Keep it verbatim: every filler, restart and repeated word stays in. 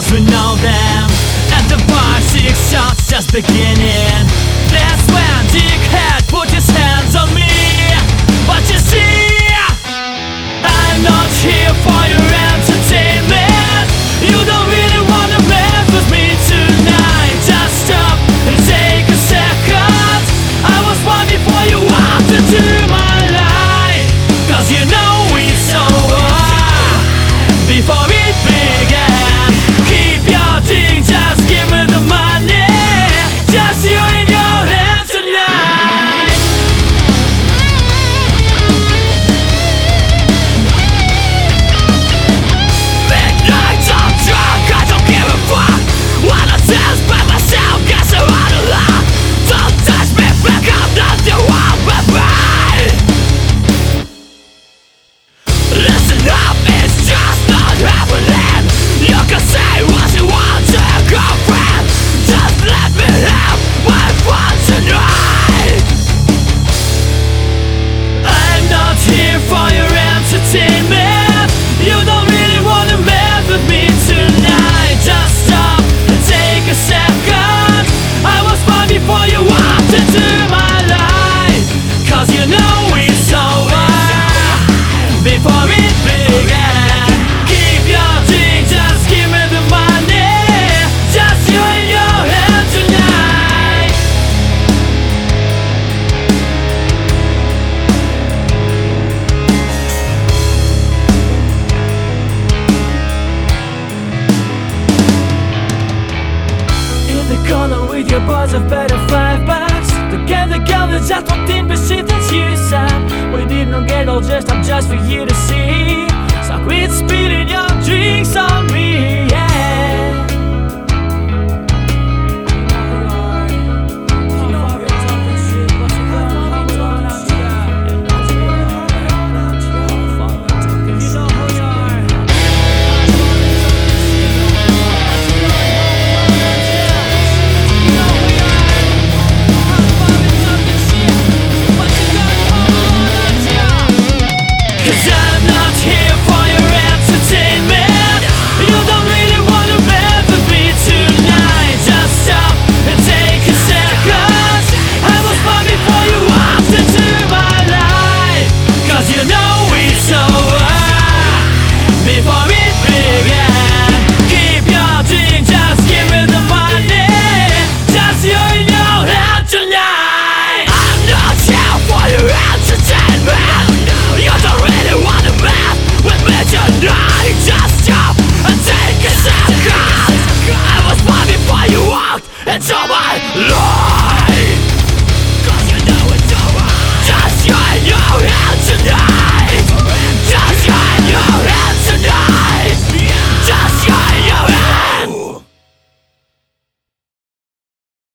cause we know them. And the five, six shots just beginning. That's when Dickhead put his hands on me. But you see, I'm not here for your entertainment. You don't really wanna mess with me tonight. Just stop and take a second. I was one before you walked into my life. Cause you know it's over before it began. Keep your thing, just give me the money. Just you in your hands tonight. Midnight, I'm drunk, I don't give a fuck. Wanna dance by myself, guess I'm out of luck. Don't touch me, back up, not the one but mine. Listen up, it's just not happening. You can say what you want to a girlfriend. Just let me have my fun tonight. I'm not here for your entertainment. You don't really wanna mess with me tonight. Just stop and take a second. I was fine before you walked into my life. Cause you know it's over before it began. Keep your thing, just give me the money. Just you in your hand tonight. In the corner with your boys of better five bucks. To get the girl that just walked in besitter tjusan. We did not get all dressed up just for you to see. So quit spilling your drinks on